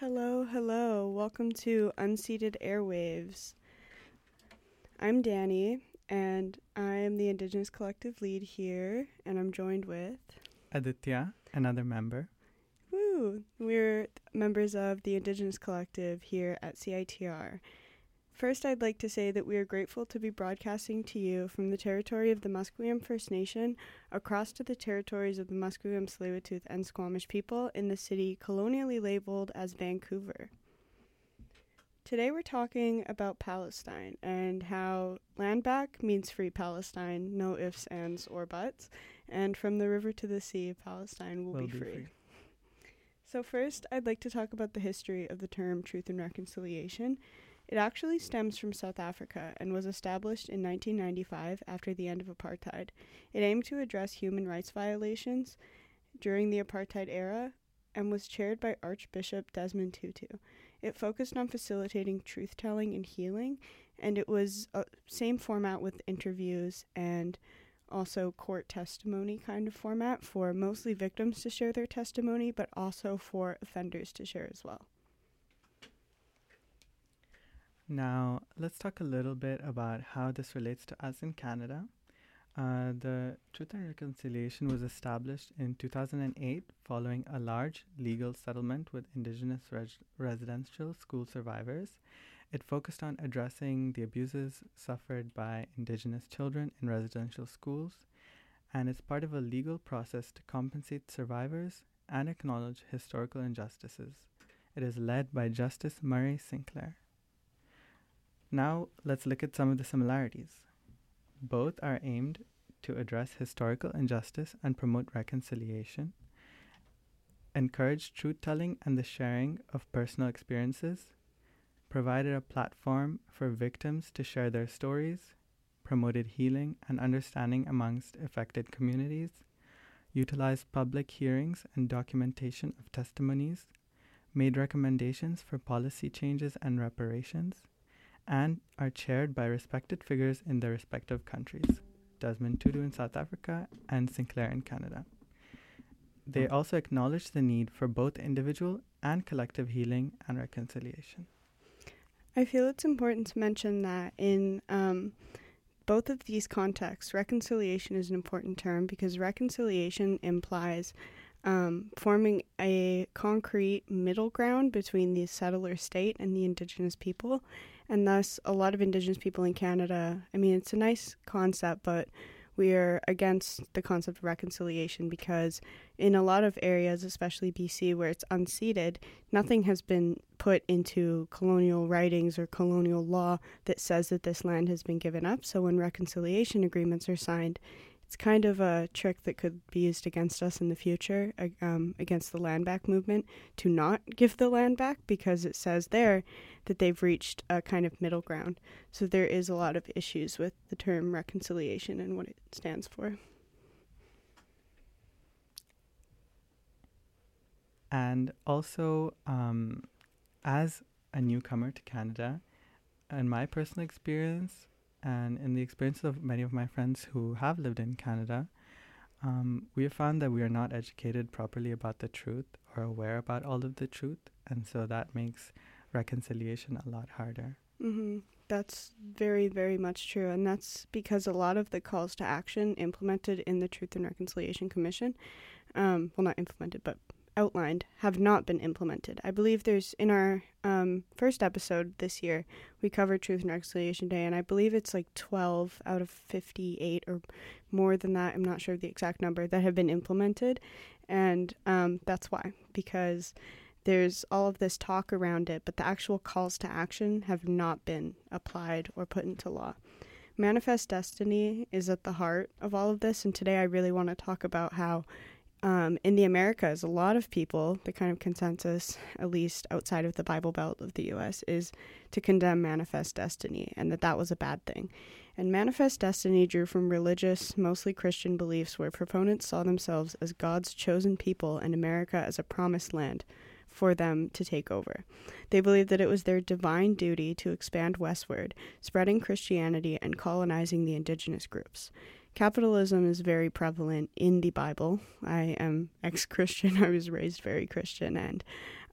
Hello, hello. Welcome to Unceded Airwaves. I'm Danny, and I'm the Indigenous Collective lead here, and I'm joined with... Aditya, another member. Woo! We're members of the Indigenous Collective here at CITR. First, I'd like to say that we are grateful to be broadcasting to you from the territory of the Musqueam First Nation across to the territories of the Musqueam, Tsleil-Waututh, and Squamish people in the city colonially labeled as Vancouver. Today we're talking about Palestine and how land back means free Palestine, no ifs, ands, or buts, and from the river to the sea, Palestine will be free. So first, I'd like to talk about the history of the term truth and reconciliation. It actually stems from South Africa and was established in 1995 after the end of apartheid. It aimed to address human rights violations during the apartheid era and was chaired by Archbishop Desmond Tutu. It focused on facilitating truth-telling and healing, and it was a same format with interviews and also court testimony kind of format for mostly victims to share their testimony, but also for offenders to share as well. Now, let's talk a little bit about how this relates to us in Canada. The Truth and Reconciliation was established in 2008 following a large legal settlement with Indigenous residential school survivors. It focused on addressing the abuses suffered by Indigenous children in residential schools, and it's part of a legal process to compensate survivors and acknowledge historical injustices. It is led by Justice Murray Sinclair. Now, let's look at some of the similarities. Both are aimed to address historical injustice and promote reconciliation, encourage truth-telling and the sharing of personal experiences, provided a platform for victims to share their stories, promoted healing and understanding amongst affected communities, utilized public hearings and documentation of testimonies, made recommendations for policy changes and reparations, and are chaired by respected figures in their respective countries, Desmond Tutu in South Africa and Sinclair in Canada. They also acknowledge the need for both individual and collective healing and reconciliation. I feel it's important to mention that in both of these contexts, reconciliation is an important term because reconciliation implies forming a concrete middle ground between the settler state and the Indigenous people. And thus, a lot of Indigenous people in Canada, I mean, it's a nice concept, but we are against the concept of reconciliation because in a lot of areas, especially BC, where it's unceded, nothing has been put into colonial writings or colonial law that says that this land has been given up. So when reconciliation agreements are signed, it's kind of a trick that could be used against us in the future, against the land back movement, to not give the land back because it says there that they've reached a kind of middle ground. So there is a lot of issues with the term reconciliation and what it stands for. And also, as a newcomer to Canada, in my personal experience, and in the experience of many of my friends who have lived in Canada, we have found that we are not educated properly about the truth or aware about all of the truth. And so that makes reconciliation a lot harder. Mm-hmm. That's very, very much true. And that's because a lot of the calls to action implemented in the Truth and Reconciliation Commission, well, not implemented, but outlined, have not been implemented. I believe there's, in our first episode this year, we covered Truth and Reconciliation Day, and I believe it's like 12 out of 58 or more than that, I'm not sure of the exact number, that have been implemented. And that's why, because there's all of this talk around it, but the actual calls to action have not been applied or put into law. Manifest Destiny is at the heart of all of this, and today I really want to talk about how in the Americas, a lot of people, the kind of consensus, at least outside of the Bible Belt of the U.S., is to condemn Manifest Destiny and that was a bad thing. And Manifest Destiny drew from religious, mostly Christian beliefs where proponents saw themselves as God's chosen people and America as a promised land for them to take over. They believed that it was their divine duty to expand westward, spreading Christianity and colonizing the indigenous groups. Capitalism is very prevalent in the Bible. I am ex-Christian. I was raised very Christian, and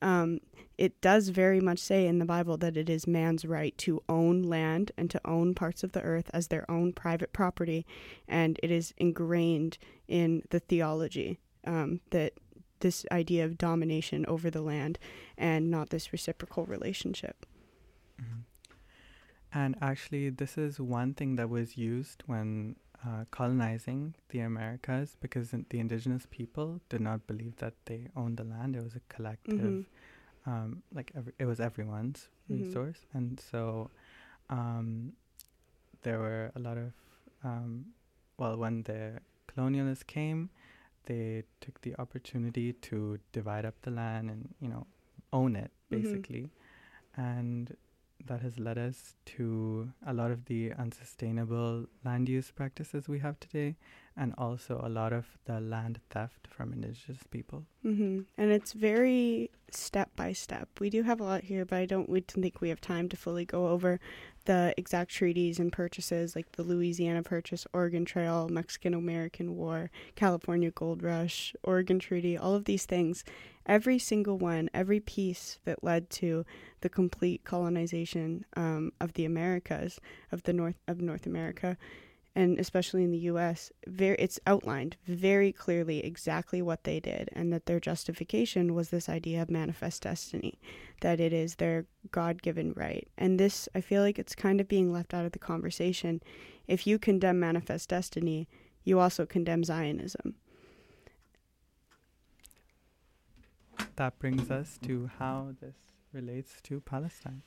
It does very much say in the Bible that it is man's right to own land and to own parts of the earth as their own private property, and it is ingrained in the theology that this idea of domination over the land and not this reciprocal relationship. Mm-hmm. And actually, this is one thing that was used when colonizing the Americas, because the indigenous people did not believe that they owned the land. It was a collective, it was everyone's resource. And so there were a lot of, when the colonialists came, they took the opportunity to divide up the land and, own it, basically. And that has led us to a lot of the unsustainable land use practices we have today, and also a lot of the land theft from indigenous people. And it's very step by step. We do have a lot here, but I don't think we have time to fully go over the exact treaties and purchases, like the Louisiana Purchase, Oregon Trail, Mexican-American War, California Gold Rush, Oregon Treaty, all of these things. Every single one, every piece that led to the complete colonization of the Americas, of North America, and especially in the U.S., it's outlined very clearly exactly what they did, and that their justification was this idea of manifest destiny, that it is their God-given right. And this, I feel like it's kind of being left out of the conversation. If you condemn manifest destiny, you also condemn Zionism. That brings us to how this relates to Palestine.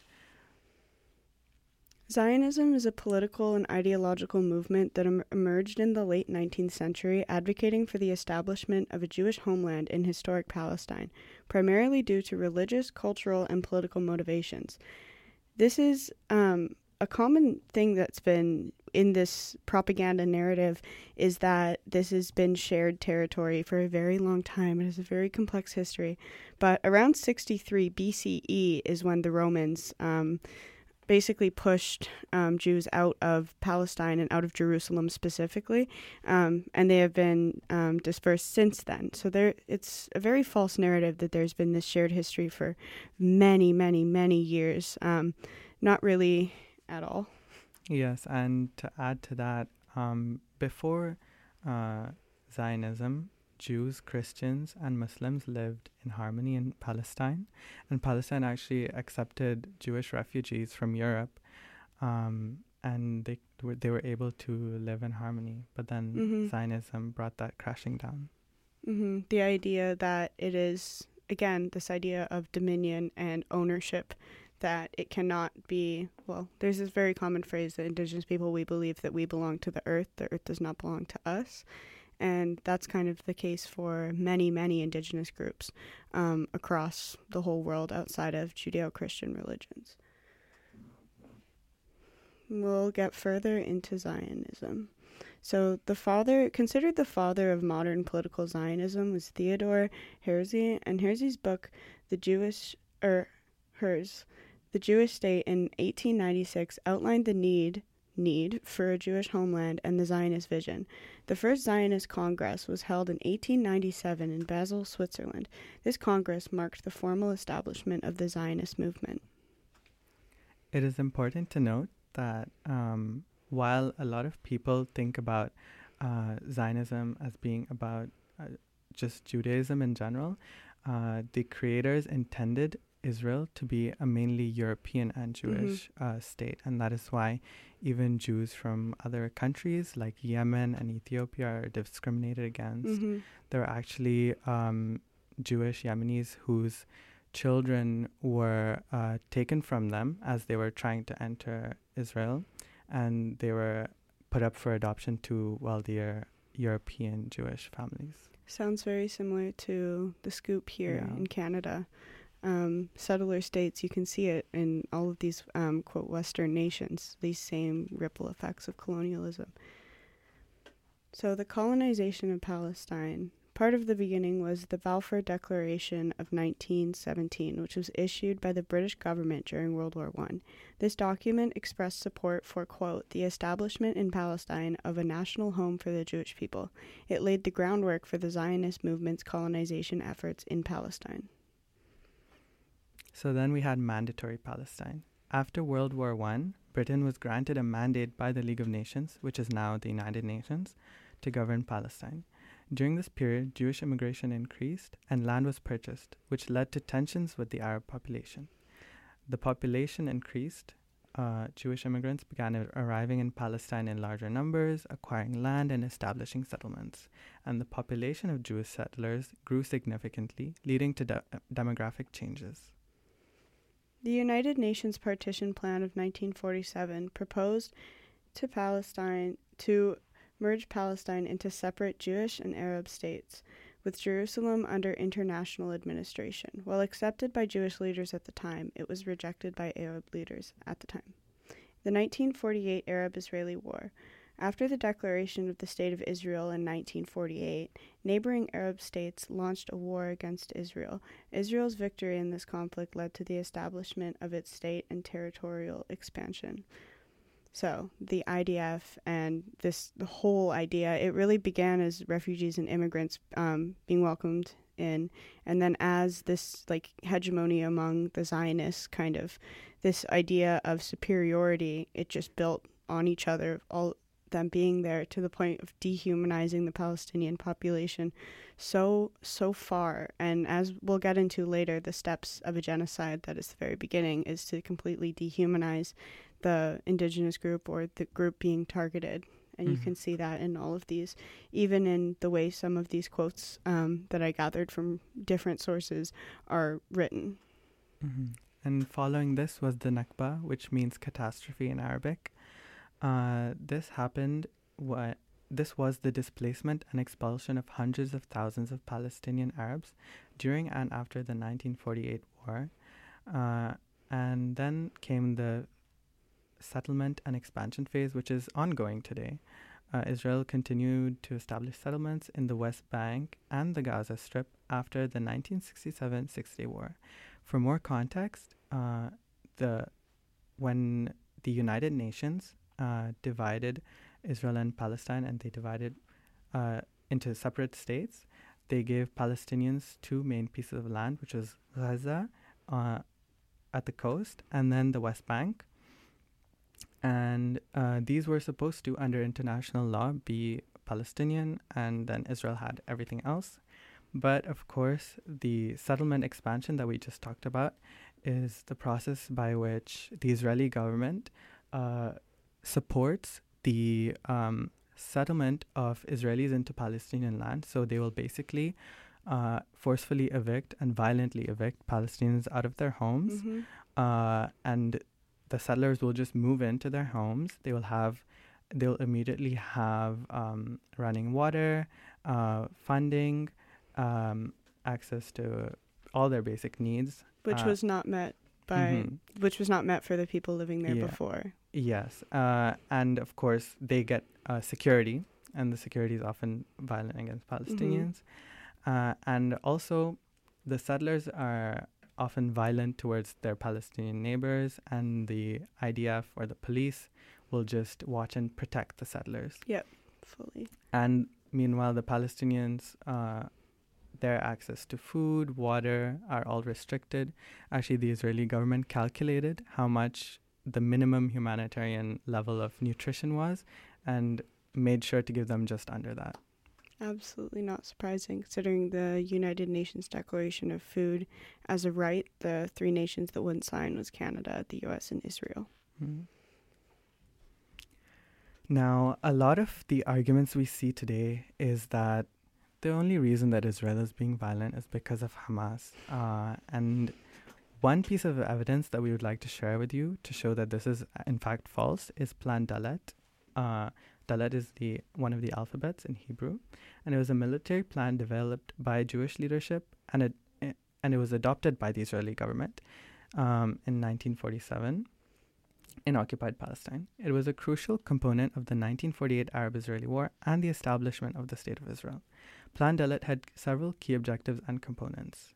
Zionism is a political and ideological movement that emerged in the late 19th century, advocating for the establishment of a Jewish homeland in historic Palestine, primarily due to religious, cultural, and political motivations. This is a common thing that's been in this propaganda narrative, is that this has been shared territory for a very long time. It has a very complex history. But around 63 BCE is when the Romans basically pushed Jews out of Palestine and out of Jerusalem specifically, and they have been dispersed since then. So it's a very false narrative that there's been this shared history for many, many, many years. Not really at all. Yes, and to add to that, before Zionism, Jews, Christians, and Muslims lived in harmony in Palestine, and Palestine actually accepted Jewish refugees from Europe, and they were able to live in harmony. But then Zionism brought that crashing down. The idea that it is, again, this idea of dominion and ownership, that it cannot be, there's this very common phrase that indigenous people, we believe that we belong to the earth does not belong to us. And that's kind of the case for many, many indigenous groups across the whole world outside of Judeo-Christian religions. We'll get further into Zionism. So considered the father of modern political Zionism was Theodor Herzl, and Herzl's book, The Jewish State in 1896 outlined the need for a Jewish homeland and the Zionist vision. The first Zionist Congress was held in 1897 in Basel, Switzerland. This Congress marked the formal establishment of the Zionist movement. It is important to note that while a lot of people think about Zionism as being about just Judaism in general, the creators intended Israel to be a mainly European and Jewish state, and that is why even Jews from other countries like Yemen and Ethiopia are discriminated against. There are actually Jewish Yemenis whose children were taken from them as they were trying to enter Israel, and they were put up for adoption to wealthier European Jewish families. Sounds very similar to the scoop here in Canada. Settler states, you can see it in all of these, quote, Western nations, these same ripple effects of colonialism. So the colonization of Palestine, part of the beginning was the Balfour Declaration of 1917, which was issued by the British government during World War I. This document expressed support for, quote, the establishment in Palestine of a national home for the Jewish people. It laid the groundwork for the Zionist movement's colonization efforts in Palestine. So then we had mandatory Palestine. After World War I, Britain was granted a mandate by the League of Nations, which is now the United Nations, to govern Palestine. During this period, Jewish immigration increased and land was purchased, which led to tensions with the Arab population. The population increased. Jewish immigrants began arriving in Palestine in larger numbers, acquiring land and establishing settlements. And the population of Jewish settlers grew significantly, leading to demographic changes. The United Nations Partition Plan of 1947 proposed to merge Palestine into separate Jewish and Arab states, with Jerusalem under international administration. While accepted by Jewish leaders at the time, it was rejected by Arab leaders at the time. The 1948 Arab-Israeli War. After the declaration of the State of Israel in 1948, neighboring Arab states launched a war against Israel. Israel's victory in this conflict led to the establishment of its state and territorial expansion. So the IDF and the whole idea, it really began as refugees and immigrants being welcomed in, and then as this hegemony among the Zionists, kind of this idea of superiority, it just built on each other, all them being there, to the point of dehumanizing the Palestinian population so far. And as we'll get into later, the steps of a genocide that is the very beginning is to completely dehumanize the indigenous group or the group being targeted. And you can see that in all of these, even in the way some of these quotes that I gathered from different sources are written. And following this was the Nakba, which means catastrophe in Arabic. This was the displacement and expulsion of hundreds of thousands of Palestinian Arabs during and after the 1948 war. And then came the settlement and expansion phase, which is ongoing today. Israel continued to establish settlements in the West Bank and the Gaza Strip after the 1967 Six-Day War. For more context, when the United Nations divided Israel and Palestine, and they divided into separate states, they gave Palestinians two main pieces of land, which was Gaza at the coast and then the West Bank. And these were supposed to, under international law, be Palestinian, and then Israel had everything else. But of course, the settlement expansion that we just talked about is the process by which the Israeli government supports the settlement of Israelis into Palestinian land. So they will basically forcefully evict and violently evict Palestinians out of their homes. And the settlers will just move into their homes. They'll immediately have running water, funding, access to all their basic needs, which was not met for the people living there before. Yes, and of course they get security, and the security is often violent against Palestinians, and also the settlers are often violent towards their Palestinian neighbors, and the IDF or the police will just watch and protect the settlers. Yep, fully. And meanwhile, the Palestinians, their access to food, water are all restricted. Actually, the Israeli government calculated how much the minimum humanitarian level of nutrition was and made sure to give them just under that. Absolutely not surprising, considering the United Nations Declaration of Food as a right. The three nations that wouldn't sign was Canada, the US, and Israel. Now, a lot of the arguments we see today is that the only reason that Israel is being violent is because of Hamas. And one piece of evidence that we would like to share with you to show that this is in fact false is Plan Dalet. Dalet is one of the alphabets in Hebrew, and it was a military plan developed by Jewish leadership, and it was adopted by the Israeli government in 1947 in occupied Palestine. It was a crucial component of the 1948 Arab-Israeli War and the establishment of the State of Israel. Plan Dalet had several key objectives and components.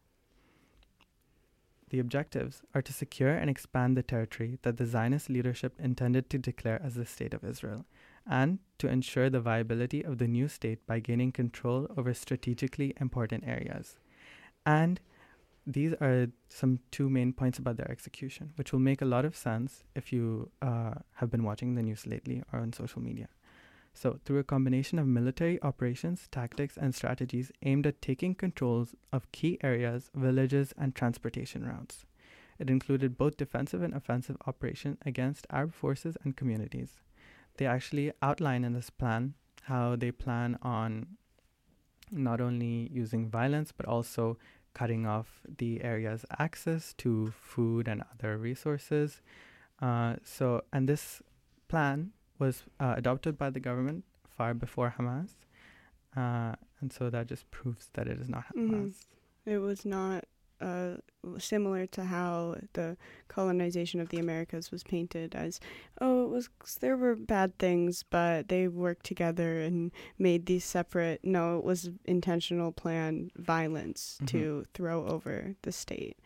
The objectives are to secure and expand the territory that the Zionist leadership intended to declare as the State of Israel, and to ensure the viability of the new state by gaining control over strategically important areas. And these are some two main points about their execution, which will make a lot of sense if you have been watching the news lately or on social media. So, through a combination of military operations, tactics, and strategies aimed at taking controls of key areas, villages, and transportation routes. It included both defensive and offensive operations against Arab forces and communities. They actually outline in this plan how they plan on not only using violence, but also cutting off the area's access to food and other resources. And this plan was adopted by the government far before Hamas. And so that just proves that it is not Hamas. It was not similar to how the colonization of the Americas was painted as, there were bad things, but they worked together and made these separate. No, it was intentional planned violence to throw over the state.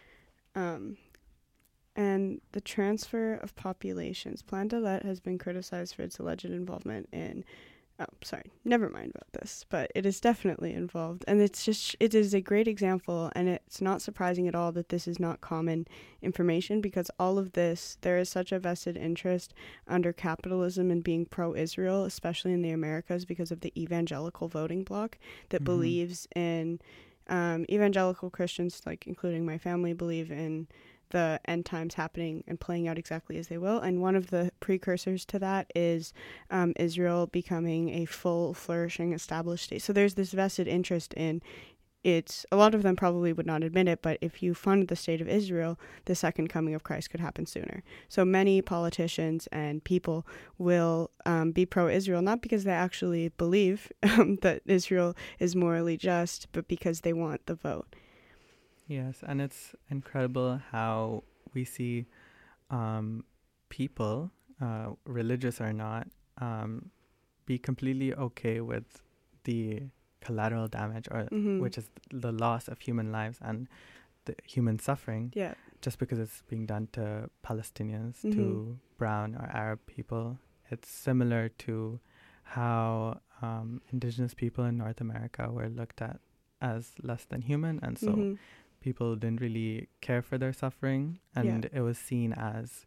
And the transfer of populations. Plan Dalet has been criticized for its alleged involvement in... never mind about this, but it is definitely involved. And it is a great example, and it's not surprising at all that this is not common information, because all of this, there is such a vested interest under capitalism and being pro-Israel, especially in the Americas, because of the evangelical voting bloc that believes in... evangelical Christians, like including my family, believe in the end times happening and playing out exactly as they will. And one of the precursors to that is Israel becoming a full, flourishing, established state. So there's this vested interest in it. A lot of them probably would not admit it, but if you fund the state of Israel, the second coming of Christ could happen sooner. So many politicians and people will be pro-Israel, not because they actually believe that Israel is morally just, but because they want the vote. Yes, and it's incredible how we see people, religious or not, be completely okay with the collateral damage, or which is the loss of human lives and the human suffering, just because it's being done to Palestinians, to brown or Arab people. It's similar to how indigenous people in North America were looked at as less than human, and so people didn't really care for their suffering, and it was seen as,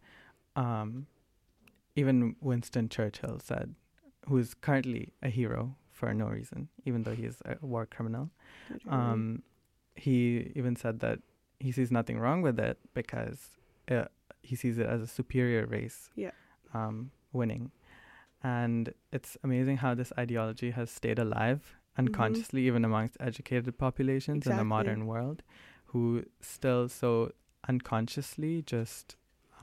even Winston Churchill said, who is currently a hero for no reason, even though he is a war criminal. He even said that he sees nothing wrong with it because he sees it as a superior race winning. And it's amazing how this ideology has stayed alive unconsciously, even amongst educated populations in the modern world, who still so unconsciously just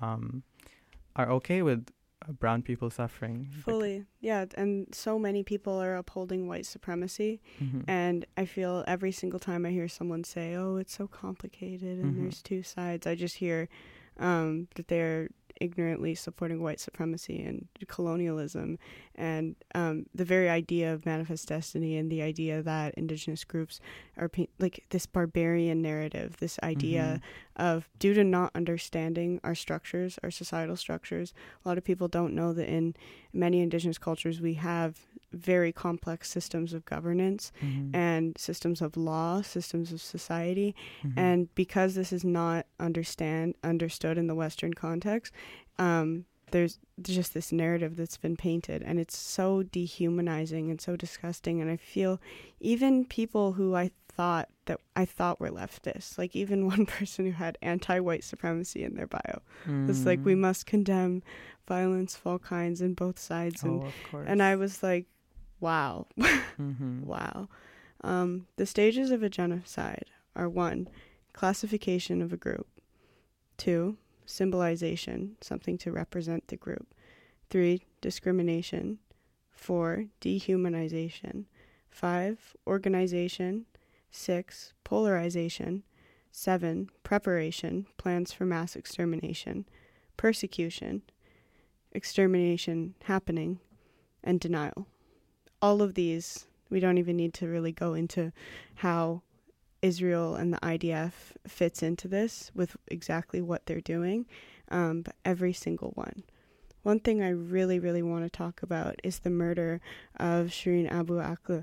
are okay with brown people suffering. Fully, and so many people are upholding white supremacy, and I feel every single time I hear someone say, oh, it's so complicated and there's two sides, I just hear that they're ignorantly supporting white supremacy and colonialism, and the very idea of manifest destiny, and the idea that indigenous groups are like this barbarian narrative, this idea of, due to not understanding our structures, our societal structures, a lot of people don't know that in many indigenous cultures we have very complex systems of governance and systems of law, systems of society, and because this is not understood in the Western context, there's just this narrative that's been painted, and it's so dehumanizing and so disgusting. And I feel even people who I thought were leftists, like even one person who had anti-white supremacy in their bio, it's like, we must condemn violence of all kinds in both sides, and of course. And I was like, wow. Wow. The stages of a genocide are 1, classification of a group, 2, symbolization, something to represent the group, 3, discrimination, 4, dehumanization, 5, organization, 6, polarization, 7, preparation, plans for mass extermination, persecution, extermination happening, and denial. All of these, we don't even need to really go into how Israel and the IDF fits into this with exactly what they're doing, but every single one. One thing I really, really want to talk about is the murder of Shireen Abu Akleh,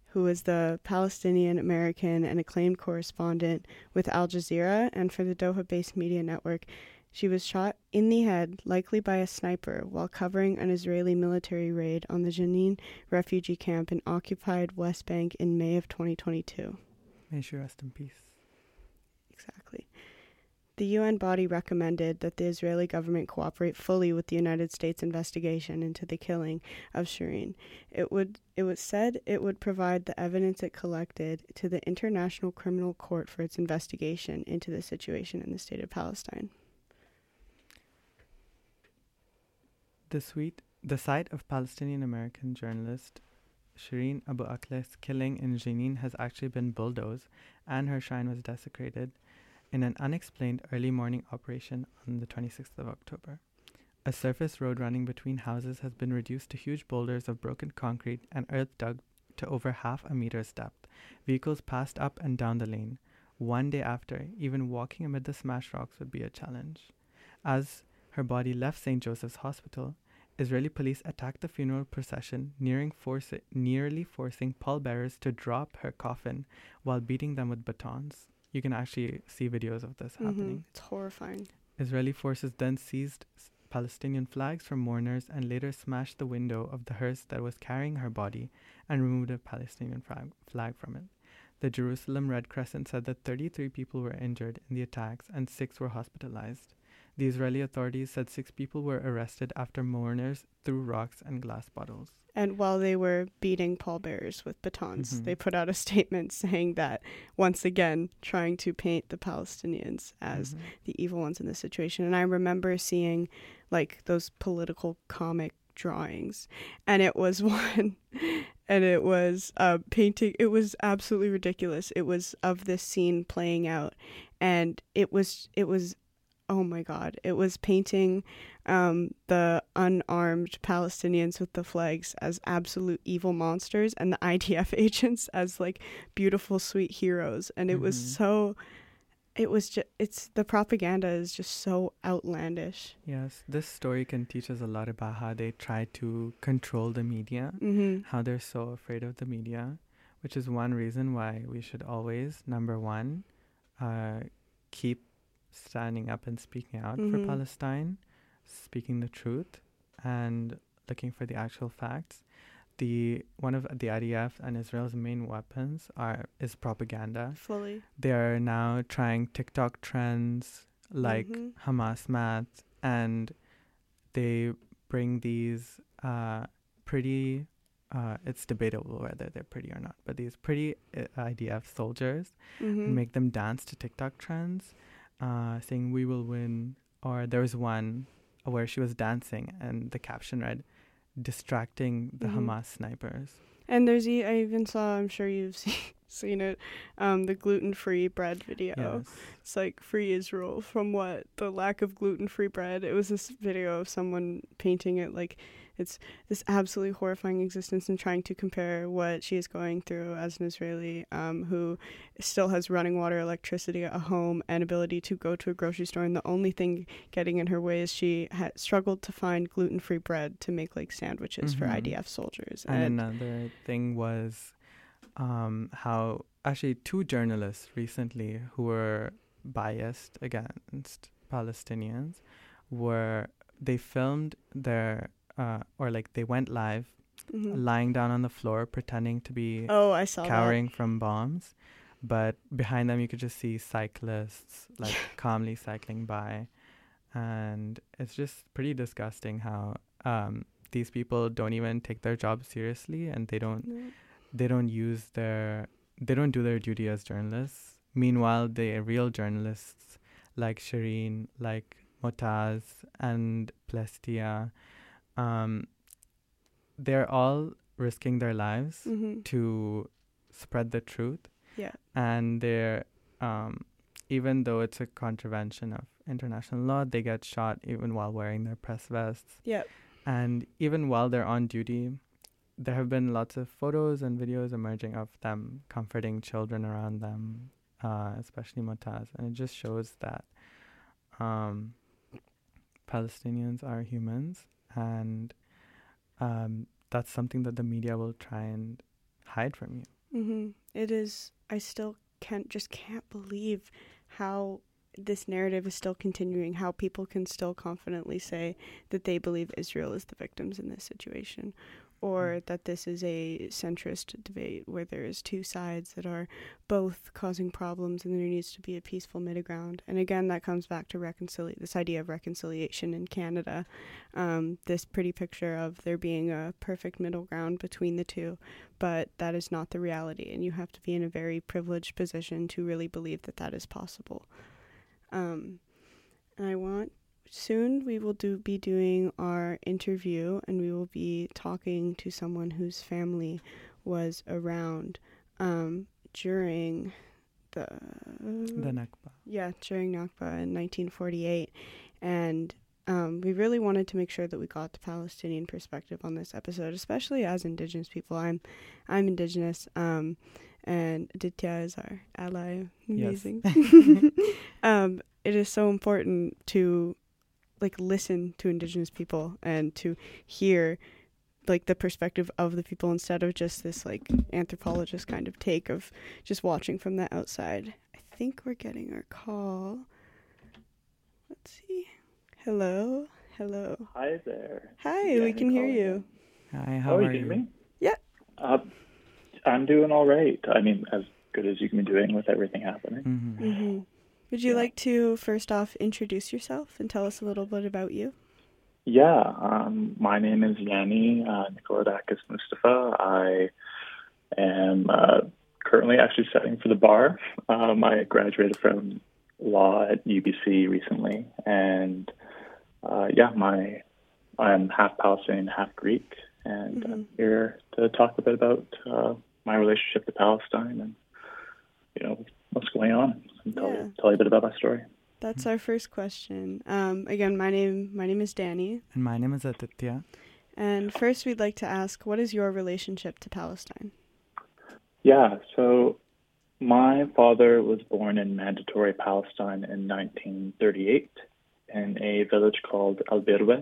who was the Palestinian American and acclaimed correspondent with Al Jazeera and for the Doha-based media network. She was shot in the head, likely by a sniper, while covering an Israeli military raid on the Jenin refugee camp in occupied West Bank in May of 2022. May she rest in peace. Exactly. The UN body recommended that the Israeli government cooperate fully with the United States investigation into the killing of Shireen. It was said it would provide the evidence it collected to the International Criminal Court for its investigation into the situation in the state of Palestine. The site of Palestinian-American journalist Shireen Abu Akleh's killing in Jenin has actually been bulldozed, and her shrine was desecrated in an unexplained early morning operation on the 26th of October. A surface road running between houses has been reduced to huge boulders of broken concrete and earth dug to over half a meter's depth. Vehicles passed up and down the lane. One day after, even walking amid the smashed rocks would be a challenge. As her body left St. Joseph's Hospital, Israeli police attacked the funeral procession, nearly forcing pallbearers to drop her coffin while beating them with batons. You can actually see videos of this happening. It's horrifying. Israeli forces then seized Palestinian flags from mourners and later smashed the window of the hearse that was carrying her body and removed a Palestinian flag from it. The Jerusalem Red Crescent said that 33 people were injured in the attacks and 6 were hospitalized. The Israeli authorities said 6 people were arrested after mourners threw rocks and glass bottles. And while they were beating pallbearers with batons, they put out a statement saying that, once again, trying to paint the Palestinians as the evil ones in this situation. And I remember seeing, like, those political comic drawings. And it was one, and it was painting. It was absolutely ridiculous. It was of this scene playing out. And it was oh my God, it was painting the unarmed Palestinians with the flags as absolute evil monsters and the IDF agents as like beautiful, sweet heroes. And it was so, the propaganda is just so outlandish. Yes, this story can teach us a lot about how they try to control the media, how they're so afraid of the media, which is one reason why we should always, number one, keep standing up and speaking out for Palestine, speaking the truth and looking for the actual facts. One of the IDF and Israel's main weapons is propaganda. Fully. They are now trying TikTok trends like Hamas math, and they bring these pretty it's debatable whether they're pretty or not, but these pretty IDF soldiers and make them dance to TikTok trends, saying we will win. Or there was one where she was dancing and the caption read, distracting the Hamas snipers. And I even saw, I'm sure you've seen it, the gluten-free bread video. Yes. It's like free Israel from what? The lack of gluten-free bread. It was this video of someone painting it like it's this absolutely horrifying existence and trying to compare what she is going through as an Israeli who still has running water, electricity, a home, and ability to go to a grocery store. And the only thing getting in her way is she had struggled to find gluten-free bread to make like sandwiches for IDF soldiers. And another thing was how actually 2 journalists recently who were biased against Palestinians they filmed their they went live lying down on the floor pretending to be I saw cowering from bombs, but behind them you could just see cyclists like calmly cycling by, and it's just pretty disgusting how these people don't even take their job seriously, and they don't do their duty as journalists. Meanwhile, the real journalists like Shireen, like Motaz and Plestia, they're all risking their lives to spread the truth. Yeah. And they're even though it's a contravention of international law, they get shot even while wearing their press vests. Yeah. And even while they're on duty, there have been lots of photos and videos emerging of them comforting children around them, especially Motaz. And it just shows that Palestinians are humans, and that's something that the media will try and hide from you. It is. I still can't believe how this narrative is still continuing, how people can still confidently say that they believe Israel is the victims in this situation, or that this is a centrist debate where there is two sides that are both causing problems and there needs to be a peaceful middle ground. And again, that comes back to this idea of reconciliation in Canada, this pretty picture of there being a perfect middle ground between the two, but that is not the reality, and you have to be in a very privileged position to really believe that that is possible. And soon we will be doing our interview, and we will be talking to someone whose family was around during the Nakba. Yeah, during Nakba in 1948. And we really wanted to make sure that we got the Palestinian perspective on this episode, especially as Indigenous people. I'm Indigenous, and Aditya is our ally. Amazing. Yes. It is so important to listen to Indigenous people and to hear the perspective of the people instead of just this anthropologist kind of take of just watching from the outside. I think we're getting our call. Let's see. Hello. Hi there. Hi, we can hear you. Hi, how are you? Me? Yeah. I'm doing all right. I mean, as good as you can be doing with everything happening. Would you like to first off introduce yourself and tell us a little bit about you? Yeah, my name is Yanni Nikolodakis Mustafa. I am currently actually studying for the bar. I graduated from law at UBC recently, and I'm half Palestinian, half Greek, and I'm here to talk a bit about my relationship to Palestine and what's going on, and tell you a bit about my story. That's our first question. Again, my name is Danny. And my name is Aditya. And first we'd like to ask, what is your relationship to Palestine? Yeah, so my father was born in Mandatory Palestine in 1938 in a village called Al Birwe.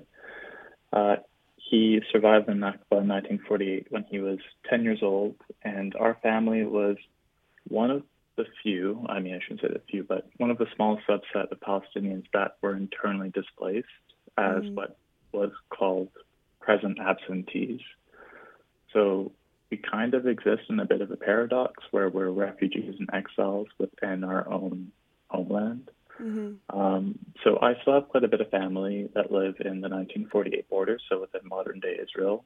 He survived the Nakba in 1948 when he was 10 years old, and our family was one of the few, I shouldn't say the few, but one of the small subset of Palestinians that were internally displaced as what was called present absentees. So we kind of exist in a bit of a paradox where we're refugees and exiles within our own homeland. So I still have quite a bit of family that live in the 1948 border, so within modern-day Israel,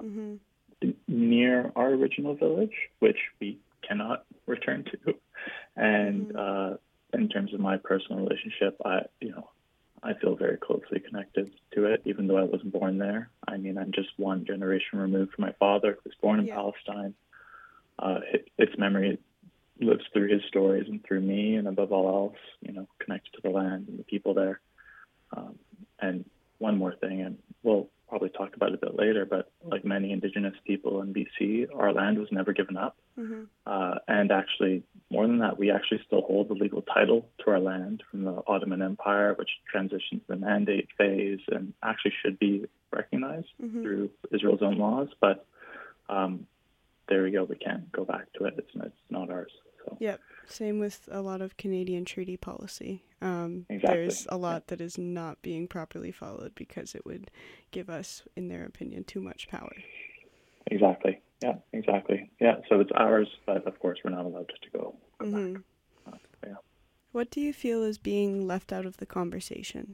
near our original village, which we cannot return to. And in terms of my personal relationship, I feel very closely connected to it, even though I wasn't born there. I'm just one generation removed from my father, who was born in Palestine. Its memory lives through his stories and through me, and above all else, connected to the land and the people there. And one more thing, and we'll probably talk about it a bit later, but like many Indigenous people in BC, our land was never given up. And actually, more than that, we actually still hold the legal title to our land from the Ottoman Empire, which transitioned to the Mandate phase and actually should be recognized through Israel's own laws. But there we go. We can't go back to it. It's not ours. So. Yep. Same with a lot of Canadian treaty policy. Exactly. There's a lot that is not being properly followed because it would give us, in their opinion, too much power. Exactly. Yeah, exactly. Yeah, so it's ours, but of course we're not allowed to go back. What do you feel is being left out of the conversation?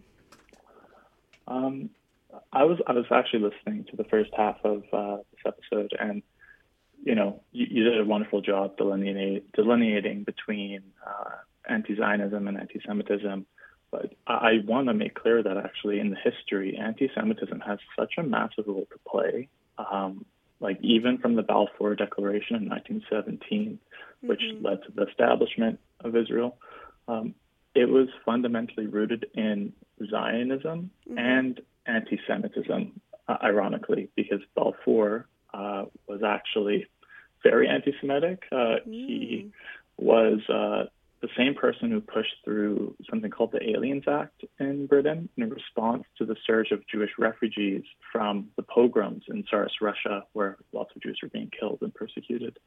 I was actually listening to the first half of this episode, and you did a wonderful job delineating between anti-Zionism and anti-Semitism. But I want to make clear that actually in the history, anti-Semitism has such a massive role to play. Even from the Balfour Declaration in 1917, which led to the establishment of Israel, it was fundamentally rooted in Zionism and anti-Semitism, ironically, because Balfour was actually very anti-Semitic. He was the same person who pushed through something called the Aliens Act in Britain in response to the surge of Jewish refugees from the pogroms in Tsarist Russia, where lots of Jews were being killed and persecuted.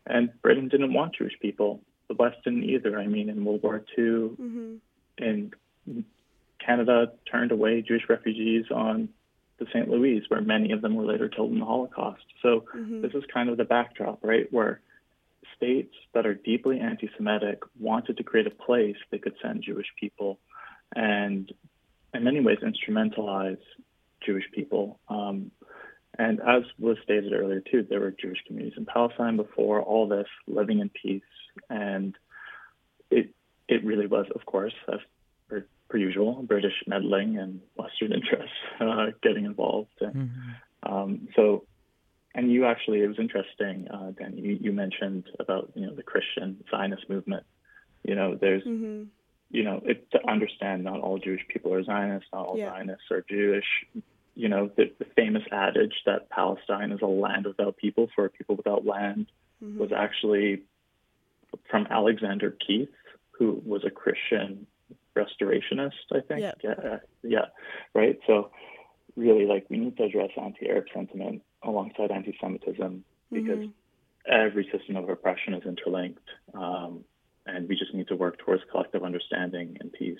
And Britain didn't want Jewish people. The West didn't either. I mean, in World War II, in Canada turned away Jewish refugees on the St. Louis, where many of them were later killed in the Holocaust. So this is kind of the backdrop, right, where states that are deeply anti-Semitic wanted to create a place they could send Jewish people and in many ways instrumentalize Jewish people. And as was stated earlier too, there were Jewish communities in Palestine before all this, living in peace. And it really was, of course, as per usual, British meddling and Western interests getting involved. And and you actually, it was interesting, Dan, you mentioned about, the Christian Zionist movement. There's, to understand not all Jewish people are Zionists, not all Zionists are Jewish. The famous adage that Palestine is a land without people for a people without land was actually from Alexander Keith, who was a Christian restorationist, I think. Yeah, right? So really, we need to address anti-Arab sentiment alongside anti-Semitism because every system of oppression is interlinked, and we just need to work towards collective understanding and peace.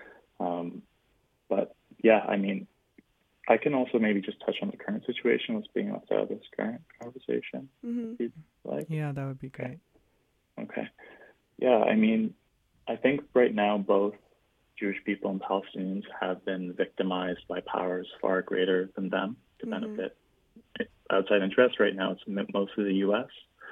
But yeah, I mean, I can also maybe just touch on the current situation that's being left out of this current conversation. Yeah, that would be great. Okay. Yeah, I mean, I think right now both Jewish people and Palestinians have been victimized by powers far greater than them to benefit outside interests. Right now, it's mostly the U.S.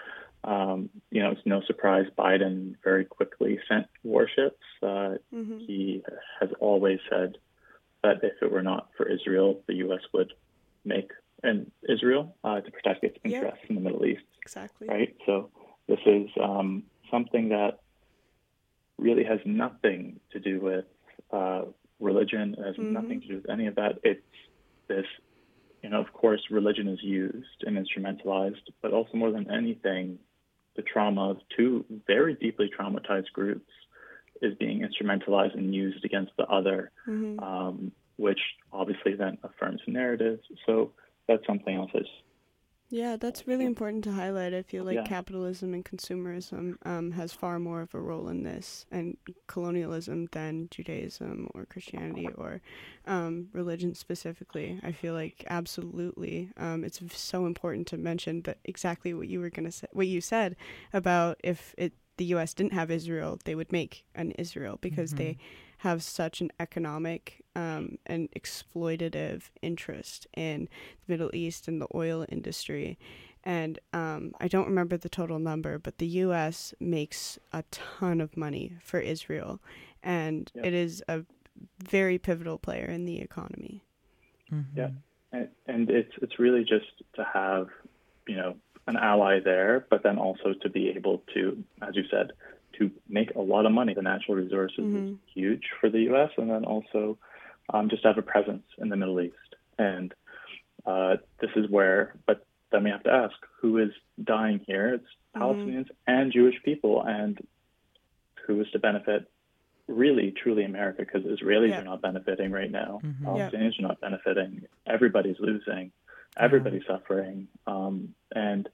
It's no surprise Biden very quickly sent warships. He has always said that if it were not for Israel, the U.S. would make an Israel to protect its interests in the Middle East. Exactly. Right? So this is something that really has nothing to do with religion. It has nothing to do with any of that. It's this, of course, religion is used and instrumentalized, but also more than anything, the trauma of two very deeply traumatized groups is being instrumentalized and used against the other, which obviously then affirms narratives. So that's something else. That's really important to highlight. I feel like capitalism and consumerism has far more of a role in this, and colonialism than Judaism or Christianity or religion specifically. I feel like absolutely, it's so important to mention that exactly what you were going to say, what you said about if the U.S. didn't have Israel, they would make an Israel because they have such an economic and exploitative interest in the Middle East and the oil industry. And I don't remember the total number, but the U.S. makes a ton of money for Israel, and it is a very pivotal player in the economy. Yeah, and it's really just to have, an ally there, but then also to be able to, as you said, to make a lot of money. The natural resources is huge for the U.S., and then also just have a presence in the Middle East. And this is where, but then we have to ask, who is dying here? It's Palestinians and Jewish people, and who is to benefit? Really, truly America, because Israelis are not benefiting right now. Palestinians are not benefiting. Everybody's losing. Everybody's suffering. And,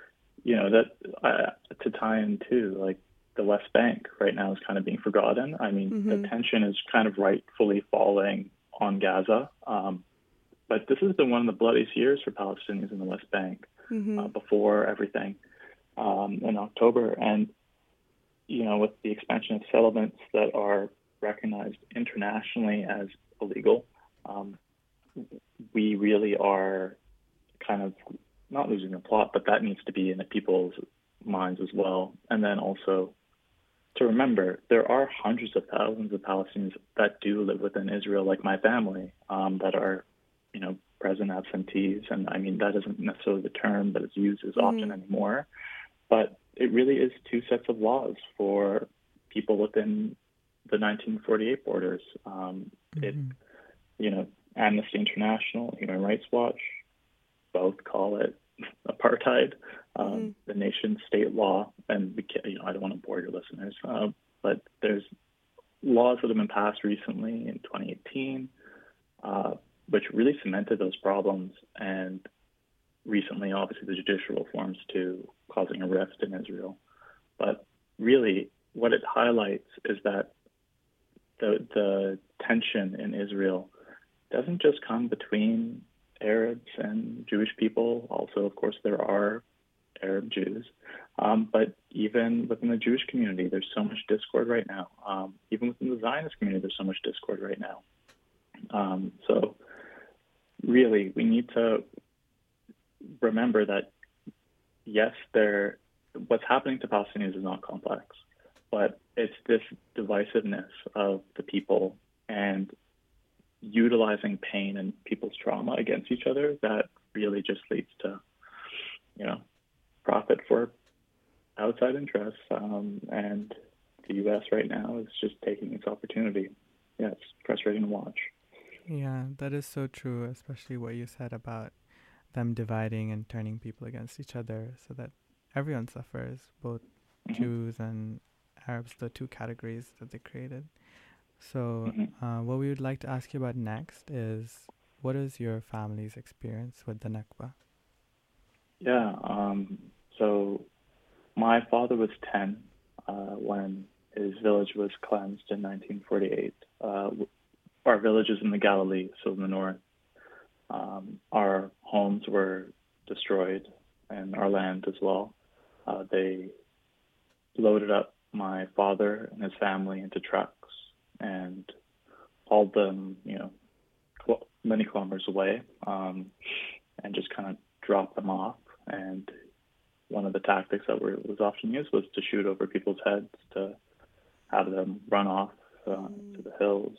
that to tie in too, the West Bank right now is kind of being forgotten. I mean, the tension is kind of rightfully falling on Gaza. But this has been one of the bloodiest years for Palestinians in the West Bank before everything in October. And, with the expansion of settlements that are recognized internationally as illegal, we really are kind of not losing the plot, but that needs to be in the people's minds as well. And then also to remember, there are hundreds of thousands of Palestinians that do live within Israel, like my family, that are, present absentees. And I mean, that isn't necessarily the term that is used as often anymore, but it really is two sets of laws for people within the 1948 borders. Amnesty International, Human Rights Watch, both call it apartheid, the nation state law. And we can't, I don't want to bore your listeners, but there's laws that have been passed recently in 2018, which really cemented those problems. And recently, obviously, the judicial reforms to causing a rift in Israel. But really, what it highlights is that the tension in Israel doesn't just come between Arabs and Jewish people. Also, of course, there are Arab Jews. But even within the Jewish community, there's so much discord right now. Even within the Zionist community, there's so much discord right now. So really, we need to remember that, yes, what's happening to Palestinians is not complex, but it's this divisiveness of the people and utilizing pain and people's trauma against each other that really just leads to, profit for outside interests. And the U.S. right now is just taking its opportunity. Yeah, it's frustrating to watch. Yeah, that is so true, especially what you said about them dividing and turning people against each other so that everyone suffers, both Jews and Arabs, the two categories that they created. So what we would like to ask you about next is, what is your family's experience with the Nakba? Yeah, so my father was 10 when his village was cleansed in 1948. Our village is in the Galilee, so in the north. Our homes were destroyed and our land as well. They loaded up my father and his family into trucks and hauled them, many kilometers away, and just kind of dropped them off. And one of the tactics that was often used was to shoot over people's heads to have them run off to the hills.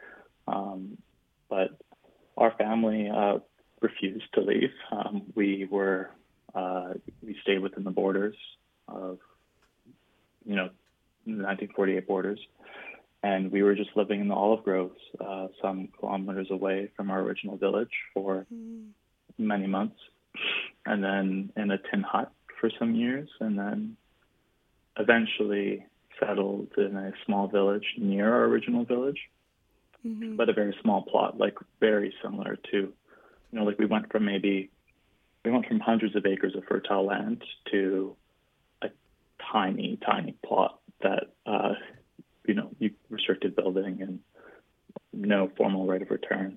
But our family refused to leave. We stayed within the borders of, the 1948 borders, and we were just living in the olive groves, some kilometers away from our original village for many months, and then in a tin hut for some years, and then eventually settled in a small village near our original village, but a very small plot, like very similar to, we went from hundreds of acres of fertile land to a tiny, tiny plot that, you restricted building and no formal right of return.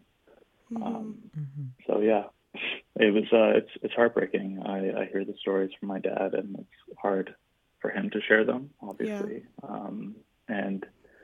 So yeah, it was, it's heartbreaking. I hear the stories from my dad, and it's hard for him to share them, obviously. Yeah.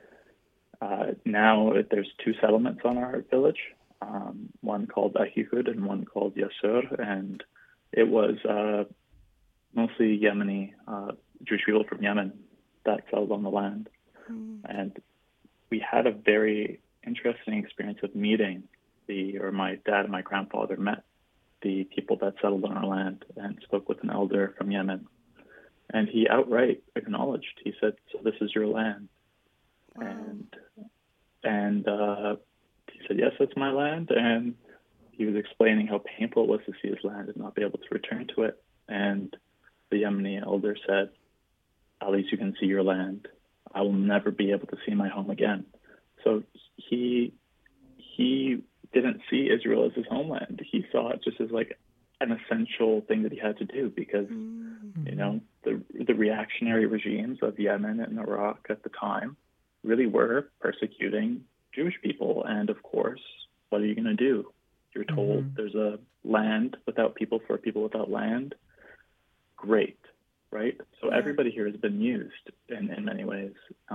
Now there's two settlements on our village, one called Ahihud and one called Yasur, and it was mostly Yemeni, Jewish people from Yemen that settled on the land. And we had a very interesting experience of meeting my dad and my grandfather met the people that settled on our land and spoke with an elder from Yemen. And he outright acknowledged, he said, "So this is your land." Wow. And he said, "Yes, it's my land." And he was explaining how painful it was to see his land and not be able to return to it. And the Yemeni elder said, "At least you can see your land. I will never be able to see my home again." So he didn't see Israel as his homeland. He saw it just as like an essential thing that he had to do because, the reactionary regimes of Yemen and Iraq at the time really were persecuting Jewish people. And of course, what are you going to do? You're told there's a land without people for people without land. Great, right? So everybody here has been used in many ways.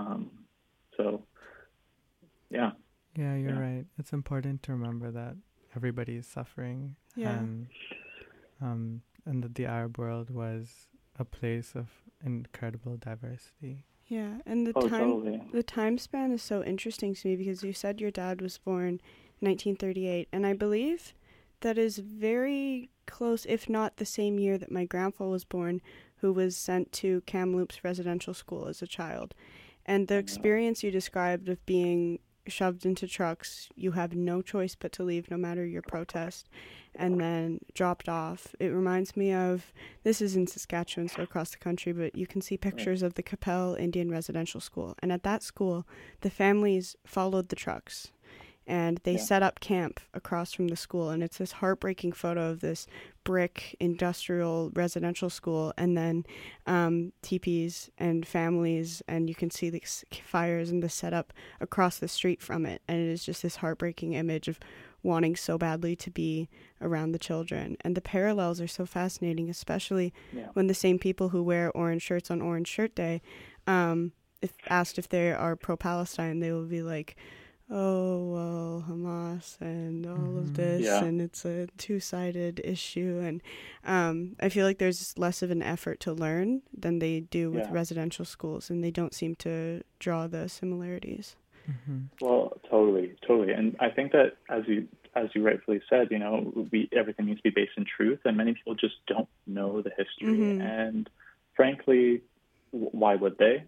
Yeah. Yeah, you're right. It's important to remember that everybody is suffering, and that the Arab world was a place of incredible diversity. Yeah, and the time span is so interesting to me because you said your dad was born in 1938, and I believe that is very close, if not the same year that my grandpa was born, who was sent to Kamloops residential school as a child. And the experience you described of being shoved into trucks, you have no choice but to leave no matter your protest, and then dropped off. It reminds me of, this is in Saskatchewan, so across the country, but you can see pictures of the Capel Indian Residential School. And at that school, the families followed the trucks. and they set up camp across from the school, and it's this heartbreaking photo of this brick industrial residential school, and then teepees and families, and you can see the fires and the setup across the street from it, and it is just this heartbreaking image of wanting so badly to be around the children. And the parallels are so fascinating, especially when the same people who wear orange shirts on Orange Shirt Day, if asked if they are pro-Palestine, they will be like, oh, well, Hamas and all of this, and it's a two-sided issue. And I feel like there's less of an effort to learn than they do with residential schools, and they don't seem to draw the similarities. Well, totally. And I think that, as you rightfully said, everything needs to be based in truth, and many people just don't know the history. And frankly, why would they?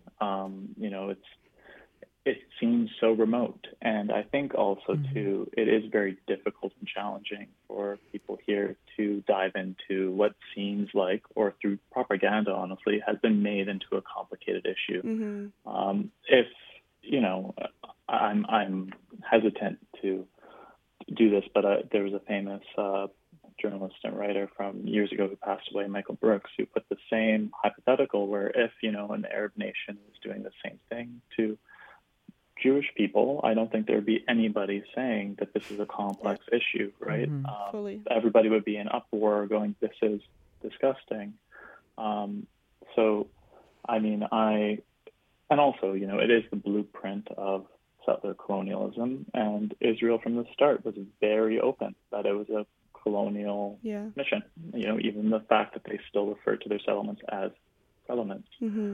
It seems so remote. And I think also, too, it is very difficult and challenging for people here to dive into what seems like, or through propaganda, honestly, has been made into a complicated issue. I'm hesitant to do this, but there was a famous journalist and writer from years ago who passed away, Michael Brooks, who put the same hypothetical where if, an Arab nation was doing the same thing to Jewish people, I don't think there would be anybody saying that this is a complex issue, right? Everybody would be in uproar going, this is disgusting. And also, it is the blueprint of settler colonialism, and Israel from the start was very open that it was a colonial mission. Even the fact that they still refer to their settlements as settlements,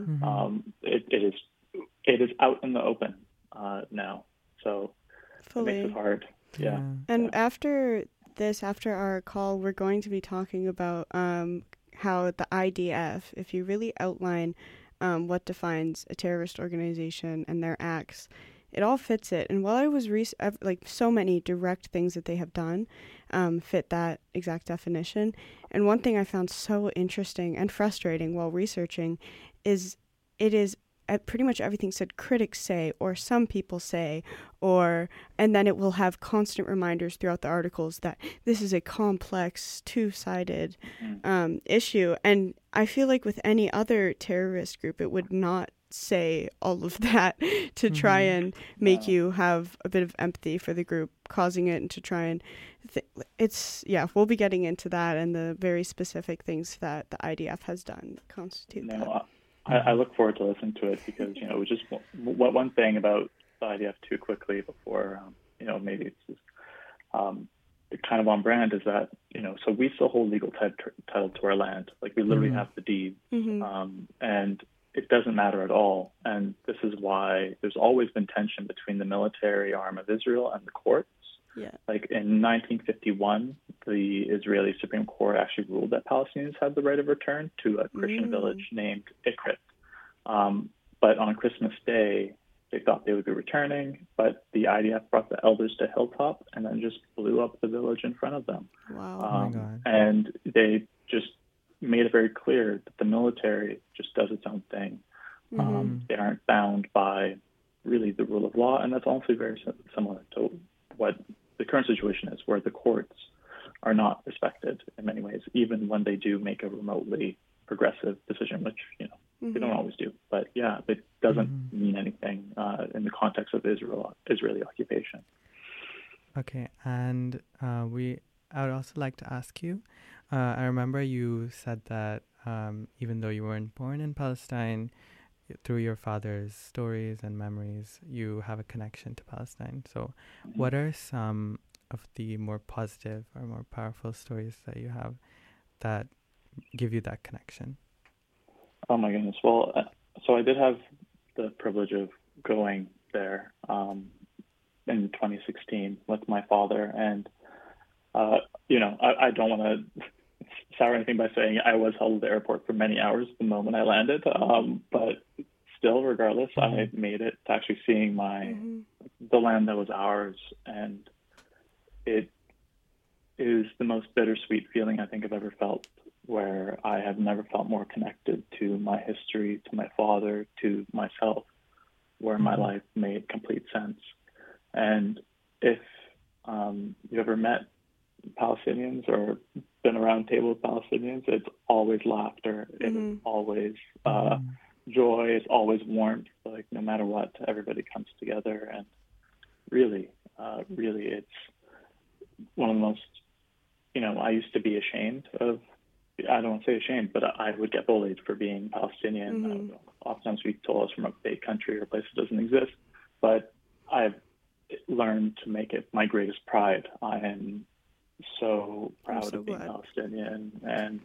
it is out in the open now. So it makes it hard. Yeah. And after our call, we're going to be talking about how the IDF, if you really outline what defines a terrorist organization and their acts, it all fits it. And while I was so many direct things that they have done fit that exact definition. And one thing I found so interesting and frustrating while researching is it is pretty much everything said critics say, or some people say, and then it will have constant reminders throughout the articles that this is a complex, two-sided issue. And I feel like with any other terrorist group, it would not say all of that to try and make you have a bit of empathy for the group causing it, and to try and we'll be getting into that and the very specific things that the IDF has done that constitute that. I look forward to listening to it, because just one thing about the IDF too quickly before maybe it's just kind of on brand is that so we still hold legal title to our land, like we literally have the deed, and it doesn't matter at all. And this is why there's always been tension between the military arm of Israel and the courts. Like in 1951, the Israeli Supreme Court actually ruled that Palestinians had the right of return to a Christian village named Ikrit. But on Christmas Day, they thought they would be returning, but the IDF brought the elders to Hilltop and then just blew up the village in front of them. Wow. And they just made it very clear that the military just does its own thing. They aren't bound by really the rule of law, and that's also very similar to what the current situation is, where the courts are not respected in many ways, even when they do make a remotely progressive decision, which they don't always do. But it doesn't mean anything in the context of Israeli occupation. Okay, and I would also like to ask you, I remember you said that even though you weren't born in Palestine, through your father's stories and memories, you have a connection to Palestine. So what are some of the more positive or more powerful stories that you have that give you that connection? Oh my goodness. Well, so I did have the privilege of going there in 2016 with my father. And, I don't want to sour anything by saying I was held at the airport for many hours the moment I landed. But still, regardless, I made it to actually seeing the land that was ours. And it is the most bittersweet feeling I think I've ever felt, where I have never felt more connected to my history, to my father, to myself, where my life made complete sense. And if you ever met Palestinians or been around a table with Palestinians, it's always laughter. It's always joy. It's always warmth. Like no matter what, everybody comes together. And really, it's one of the most, I used to be ashamed of, I don't want to say ashamed, but I would get bullied for being Palestinian. Oftentimes we told us from a big country or a place that doesn't exist, but I've learned to make it my greatest pride. I am so proud of being Palestinian, and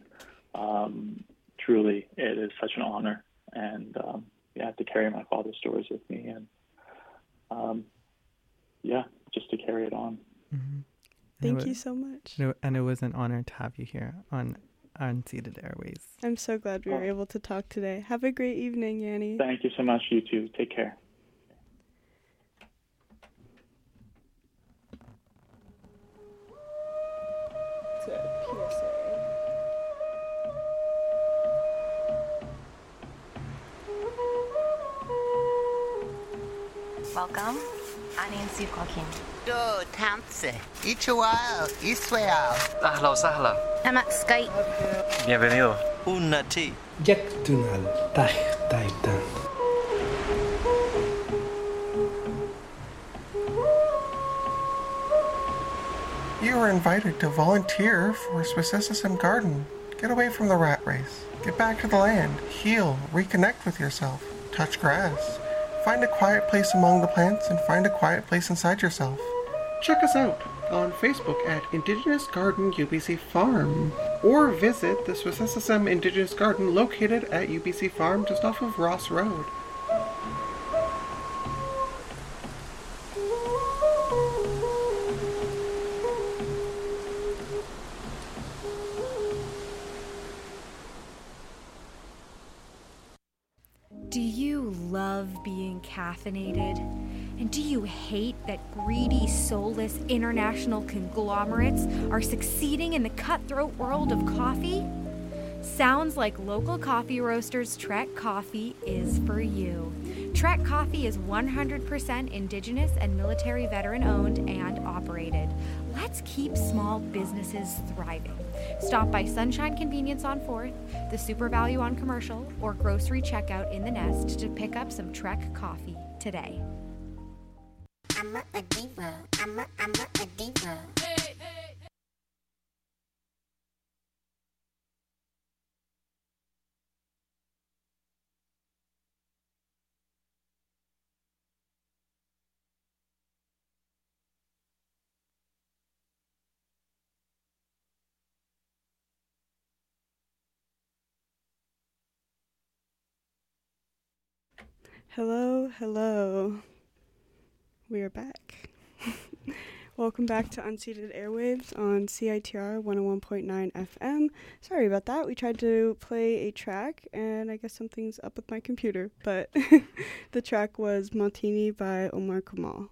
truly it is such an honor. And to carry my father's stories with me, and just to carry it on. Thank you so much. And it was an honor to have you here on Unceded Airways. I'm so glad we were able to talk today. Have a great evening, Yanni. Thank you so much. You too. Take care. Welcome. أنا نسيب كوكين. دو تامسي. إيشوال. إسوال. أهلا وسهلا. أنا سكاي. Bienvenido. Unnati. Yaktunal Taitan. You are invited to volunteer for Swissism Garden. Get away from the rat race. Get back to the land. Heal. Reconnect with yourself. Touch grass. Find a quiet place among the plants and find a quiet place inside yourself. Check us out on Facebook at Indigenous Garden UBC Farm, or visit the Swissism Indigenous Garden located at UBC Farm just off of Ross Road. Do you love being caffeinated? And do you hate that greedy, soulless international conglomerates are succeeding in the cutthroat world of coffee? Sounds like local coffee roasters Trek Coffee is for you. Trek Coffee is 100% Indigenous and military veteran owned and operated. Let's keep small businesses thriving. Stop by Sunshine Convenience on 4th, the Super Value on Commercial, or grocery checkout in the Nest to pick up some Trek Coffee today. I'm a diva. I'm a diva. Hey, hey. Hello. We are back. Welcome back to Unceded Airwaves on CITR 101.9 FM. Sorry about that. We tried to play a track, and I guess something's up with my computer, but the track was Montini by Omar Kamal.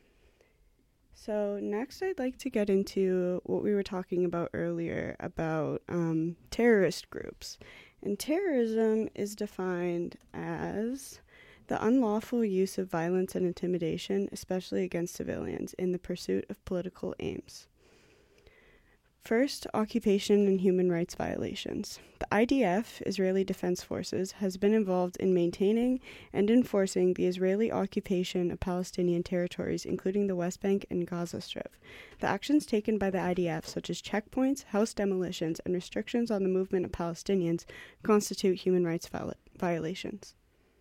So next I'd like to get into what we were talking about earlier about terrorist groups. And terrorism is defined as the unlawful use of violence and intimidation, especially against civilians, in the pursuit of political aims. First, occupation and human rights violations. The IDF, Israeli Defense Forces, has been involved in maintaining and enforcing the Israeli occupation of Palestinian territories, including the West Bank and Gaza Strip. The actions taken by the IDF, such as checkpoints, house demolitions, and restrictions on the movement of Palestinians, constitute human rights violations.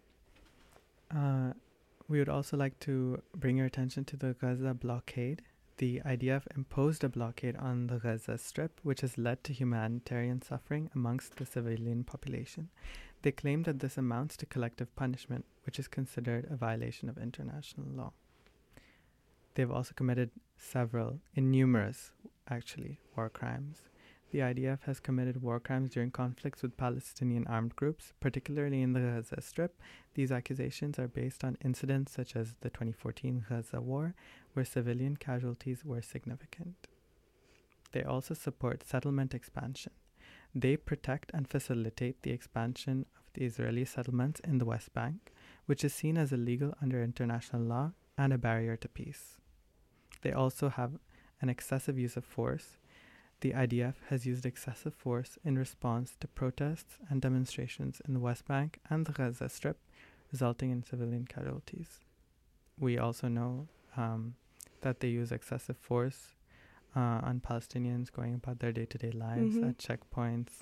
We would also like to bring your attention to the Gaza blockade. The IDF imposed a blockade on the Gaza Strip, which has led to humanitarian suffering amongst the civilian population. They claim that this amounts to collective punishment, which is considered a violation of international law. They've also committed numerous, war crimes. The IDF has committed war crimes during conflicts with Palestinian armed groups, particularly in the Gaza Strip. These accusations are based on incidents such as the 2014 Gaza War, where civilian casualties were significant. They also support settlement expansion. They protect and facilitate the expansion of the Israeli settlements in the West Bank, which is seen as illegal under international law and a barrier to peace. they also have an excessive use of force. The IDF has used excessive force in response to protests and demonstrations in the West Bank and the Gaza Strip, resulting in civilian casualties. We also know that they use excessive force on Palestinians going about their day-to-day lives at checkpoints.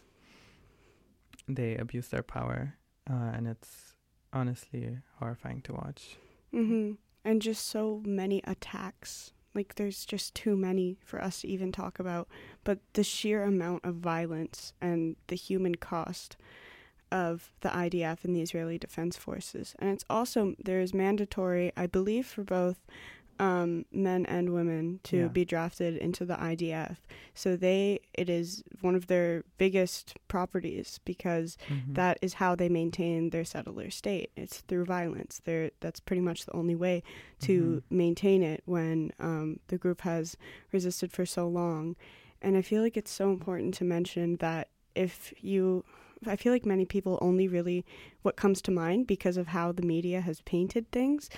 They abuse their power, and it's honestly horrifying to watch. And just so many attacks. Like, there's just too many for us to even talk about. But the sheer amount of violence and the human cost of the IDF and the Israeli Defense Forces. And it's also, there's mandatory, I believe, for both men and women to be drafted into the IDF. So it is one of their biggest properties, because that is how they maintain their settler state. It's through violence. That's pretty much the only way to maintain it when the group has resisted for so long. And I feel like it's so important to mention that I feel like many people only really, what comes to mind because of how the media has painted things,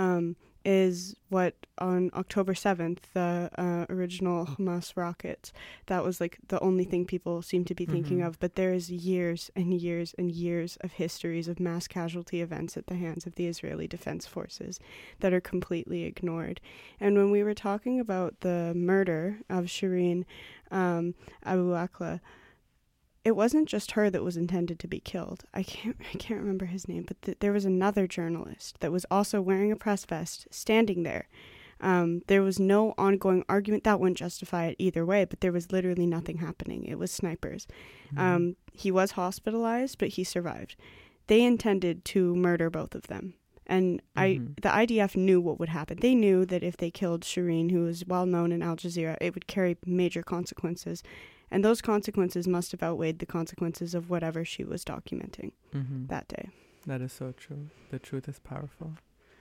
is what on October 7th, the original Hamas rockets, that was like the only thing people seem to be thinking of. But there is years and years and years of histories of mass casualty events at the hands of the Israeli Defense Forces that are completely ignored. And when we were talking about the murder of Shireen Abu Akleh, it wasn't just her that was intended to be killed. I can't remember his name, but there was another journalist that was also wearing a press vest, standing there. There was no ongoing argument. That wouldn't justify it either way, but there was literally nothing happening. It was snipers. He was hospitalized, but he survived. They intended to murder both of them. And the IDF knew what would happen. They knew that if they killed Shireen, who was well known in Al Jazeera, it would carry major consequences. And those consequences must have outweighed the consequences of whatever she was documenting that day. That is so true. The truth is powerful.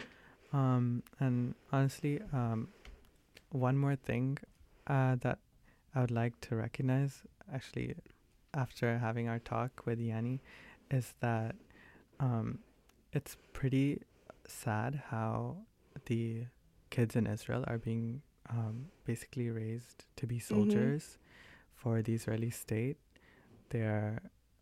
And honestly, one more thing that I would like to recognize, actually, after having our talk with Yanni, is that it's pretty sad how the kids in Israel are being basically raised to be soldiers for the Israeli state. They're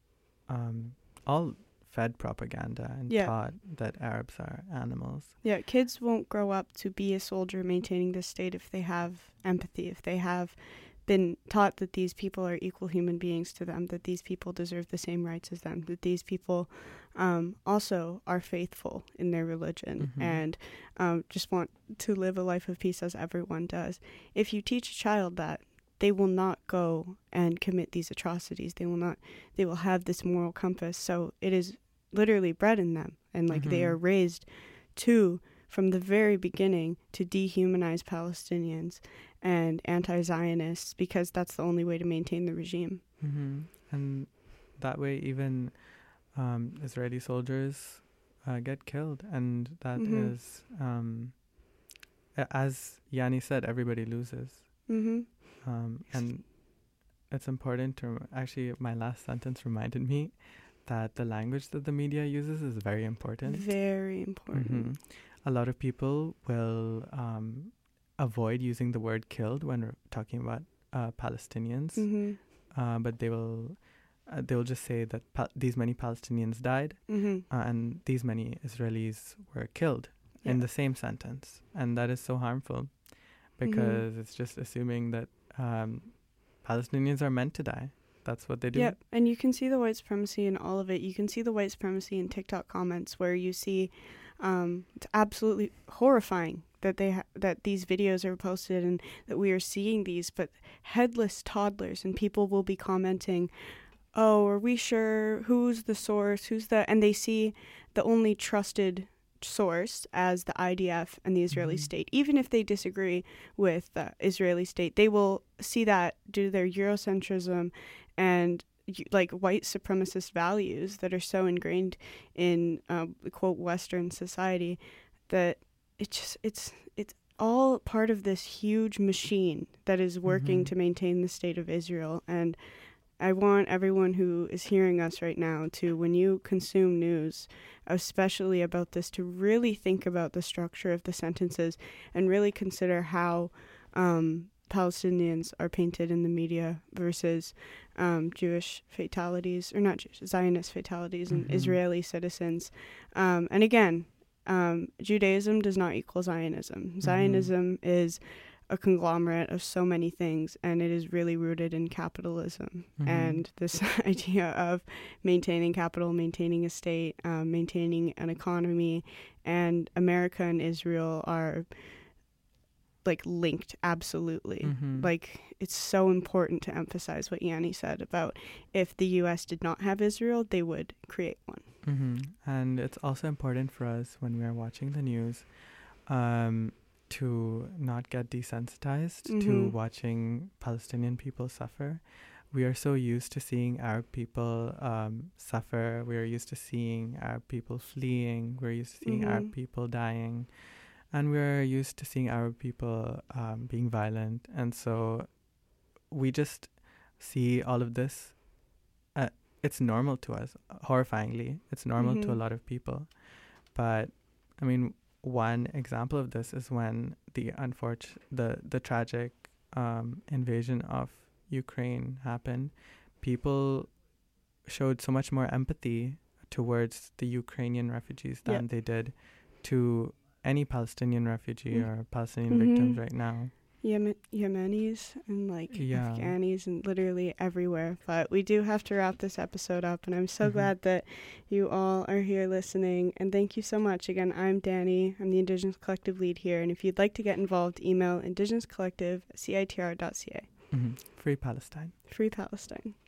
all fed propaganda and taught that Arabs are animals. Yeah, kids won't grow up to be a soldier maintaining this state if they have empathy, if they have been taught that these people are equal human beings to them, that these people deserve the same rights as them, that these people also are faithful in their religion and just want to live a life of peace as everyone does. If you teach a child that, they will not go and commit these atrocities. They will have this moral compass. So it is literally bred in them. And they are raised from the very beginning, to dehumanize Palestinians and anti-Zionists, because that's the only way to maintain the regime. And that way even Israeli soldiers get killed. And that is, as Yanni said, everybody loses. And it's important to actually, my last sentence reminded me that the language that the media uses is very important. Very important. A lot of people will avoid using the word killed when we're talking about Palestinians, but they'll just say that these many Palestinians died and these many Israelis were killed in the same sentence. And that is so harmful, because it's just assuming that Palestinians are meant to die. That's what they do. Yeah, and you can see the white supremacy in all of it. You can see the white supremacy in TikTok comments, where you see it's absolutely horrifying that that these videos are posted and that we are seeing these, but headless toddlers, and people will be commenting, oh, are we sure? Who's the source? And they see the only trusted source as the IDF and the Israeli state. Even if they disagree with the Israeli state, they will see that due to their Eurocentrism and white supremacist values that are so ingrained in quote Western society, that it's all part of this huge machine that is working to maintain the state of Israel. And I want everyone who is hearing us right now to, when you consume news, especially about this, to really think about the structure of the sentences and really consider how Palestinians are painted in the media versus Jewish fatalities, or not Jewish, Zionist fatalities and Israeli citizens. And again, Judaism does not equal Zionism. Zionism is a conglomerate of so many things, and it is really rooted in capitalism. And this idea of maintaining capital, maintaining a state, maintaining an economy, and America and Israel are like linked, absolutely. Like, it's so important to emphasize what Yanni said about if the U.S. did not have Israel, they would create one. And it's also important for us when we are watching the news to not get desensitized to watching Palestinian people suffer. We are so used to seeing Arab people suffer. We are used to seeing Arab people fleeing. We're used to seeing Arab people dying. And we're used to seeing Arab people being violent. And so we just see all of this. It's normal to us, horrifyingly. It's normal to a lot of people. But, I mean, one example of this is when the tragic invasion of Ukraine happened. People showed so much more empathy towards the Ukrainian refugees than they did to any Palestinian refugee or Palestinian victims right now. Yemenis and Afghanis and literally everywhere. But we do have to wrap this episode up, and I'm so glad that you all are here listening, and thank you so much. Again, I'm Danny. I'm the Indigenous Collective lead here, and if you'd like to get involved, email indigenouscollective@citr.ca. Free Palestine. Free Palestine.